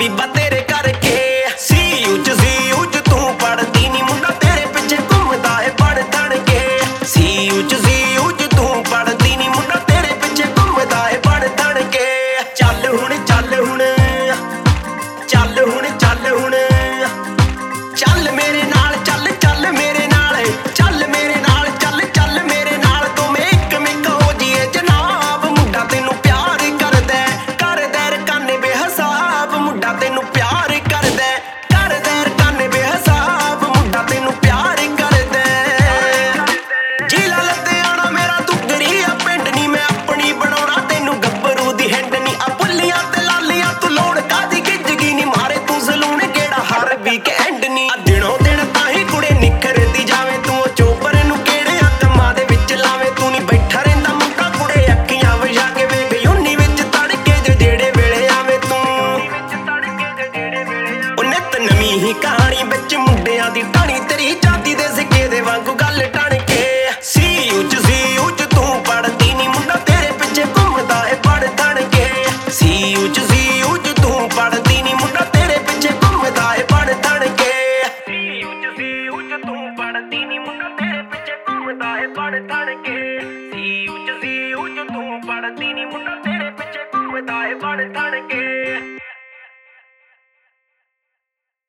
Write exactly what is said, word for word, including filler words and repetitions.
ਬੀਬਾ ਤੇਰੇ ਕਰਕੇ। ਸੀ ਉੱਚ ਸੀ ਉੱਚ ਤੂੰ ਪੜਦੀ ਨੀ ਮੁੰਡਾ ਤੇਰੇ ਪਿੱਛੇ ਘੁੰਮਦਾ ਏ ਪੜ ਤਣ ਕੇ। ਸੀ ਉੱਚ ਸੀ ਉੱਚ ਤੂੰ ਪੜਦੀ ਨੀ ਮੁੰਡਾ ਤੇਰੇ ਪਿੱਛੇ ਘੁੰਮਦਾ ਏ ਪੜ ਤਣ ਕੇ। ਚੱਲ ਹੁਣ ਚੱਲ ਹੁਣ ਚੱਲ ਹੁਣ ਚੱਲ ਹੁਣ ਚੱਲ ਮੇਰੇ ਨਾਲ ਚੱਲ ਚੱਲ ਮੇਰੇ ਨਾਲ ਚੱਲ ਮੇਰੇ ਨਾਲ ਚੱਲ ਚੱਲ ਮੇਰੇ ਨਾਲ ਦੋਵੇਂ ਇੱਕ ਮਿੱਕ ਹੋ ਜੀਏ ਜਨਾਬ। ਮੁੰਡਾ ਤੈਨੂੰ ਪਿਆਰ ਕਰਦਾ ਕਰਦਾ ਰਕਾਨੇ ਬੇਹਿਸਾਬ। ਮੁੰਡਾ ਤੈਨੂੰ ਪਿਆਰ ਕਰਦਾ ਕਰਦਾ ਰਕਾਨੇ ਬੇਹਿਸਾਬ। ਮੁੰਡਾ ਤੈਨੂੰ ਪਿਆਰ ਕਰਦਾ ਜੀਲਾ ਲੱਤੇ ਆਣਾ ਮੇਰਾ ਤੂੰ ਗਰੀਆ ਪਿੰਡ ਨੀ ਮੈਂ ਆਪਣੀ ਬਣਾਉਣਾ ਤੈਨੂੰ ਗੱਭਰੂ ਦੀ ਹਿੰਡ ਨੀ। ਆ ਬੁੱਲੀਆਂ ਤੇ ਲਾਲੀਆਂ ਤੂੰ ਲੋੜ ਕਾਦੀ ਗਿੱਜਗੀ ਨੀ ਮਾਰੇ ਤੂੰ ਸਲੂਣ ਕਿਹੜਾ ਹਰ ਵੀਕਐਂਡ ਨੀ। ਆ ਦਿਨੋਂ ਦਿਨ ਤਾਂ ਹੀ ਕੁੜੇ ਨਿਖਰਦੀ ਜਾਵੇਂ ਤੂੰ ਉਹ ਚੋਪਰ ਨੂੰ ਕਿਹੜਿਆਂ ਕੰਮਾਂ ਦੇ ਵਿੱਚ ਲਾਵੇਂ। ਤੂੰ ਨੀ ਬੈਠਾ ਰਹਿੰਦਾ ਮੁੰਡਾ ਕੁੜੇ ਅੱਖੀਆਂ ਵਜਾ ਕੇ ਵੇਖ ਯੂਨੀ ਵਿੱਚ ਤੜਕੇ ਜੇ ਜਿਹੜੇ ਵੇਲੇ ਆਵੇਂ ਤੂੰ। ਉਹ ਨਿੱਤ ਨਵੀਂ ਹੀ ਕਹਾਣੀ ਵਿੱਚ ਮੁੰਡਿਆਂ ਦੀ ਟਾਣੀ ਤੇਰੀ ਚਾਂਦੀ ਦੇ ਸਿੱਕੇ ਦੇ ਵਾਂਗੂ ਗੱਲ ਟਣ ਕੇ। ਸੀ ਉੱਚ ਸੀ ਉੱਚ ਤੂੰ ਪੜਦੀ ਨੀ ਮੁੰਡਾ ਤੇਰੇ ਪਿੱਛੇ ਘੁੰਮਦਾ ਏ ਪੜ ਤਣ ਕੇ। ਸੀ ਉੱਚ ਸੀ ਉੱਚ ਤੂੰ ਪੜਦੀ ਨੀ ਮੁੰਡਾ ਤੇਰੇ ਪਿੱਛੇ ਘੁੰਮਦਾ ਏ ਪੜ ਤਣ ਕੇ। ਸੀ ਉੱਚ ਸੀ ਉੱਚ ਤੂੰ ਪੜਦੀ